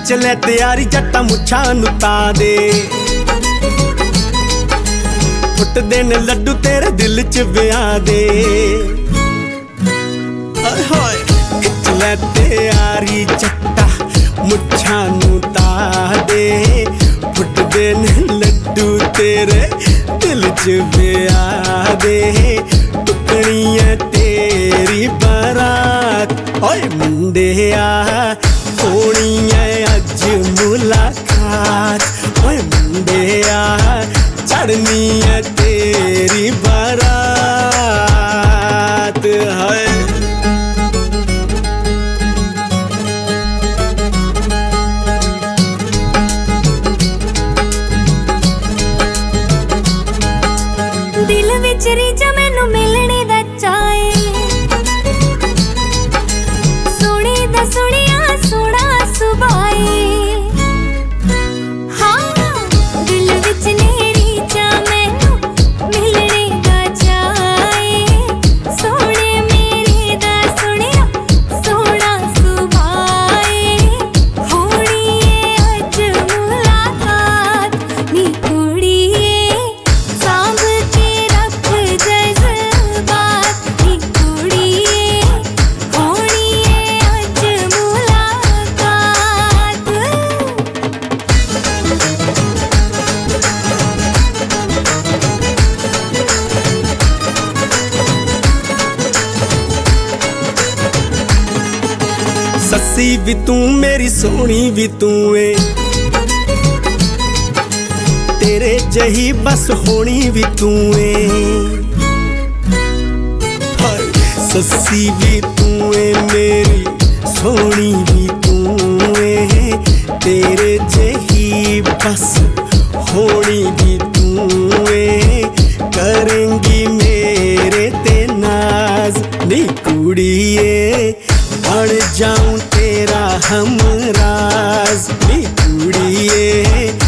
खिच ले तैयारी जट्टा मुछां नूं ता दे, फुटदे ने लड्डू तेरे दिल च ब्याह दे। हाय खिच ले तैयारी जट्टा मुछां नूं ता दे, फुटदे ने लड्डू तेरे दिल च ब्याह दे। टुकनी है तेरी बारात ओए मुंडिया, होनी है अज मुलाकात ओए मुंडिया, चढ़नी है तेरी बारात। है दिल विच रीझ मैनू मिलने दा चाहे, सोने दा सुनिया सोना सुभाए। हाँ दिल विच ने रीझ मैनू मिलने दा चाहे, सोने मेरे दा सुनिया सोना सुभाए। होनी है अज मुलाकात नी कुड़िए, सांभ के रख जज्बात नी कुड़िए। होनी है अज मुलाकात। सस्सी भी तू मेरी सोनी भी तू है, तेरे जही बस होनी भी तू है। हाय सस्सी भी तू है मेरी सोनी भी तू है, तेरे जही बस होनी भी तू है। करेंगी मेरे ते नाज नी कुड़िए, बन जाऊं तेरा हमराज नी कुड़िए।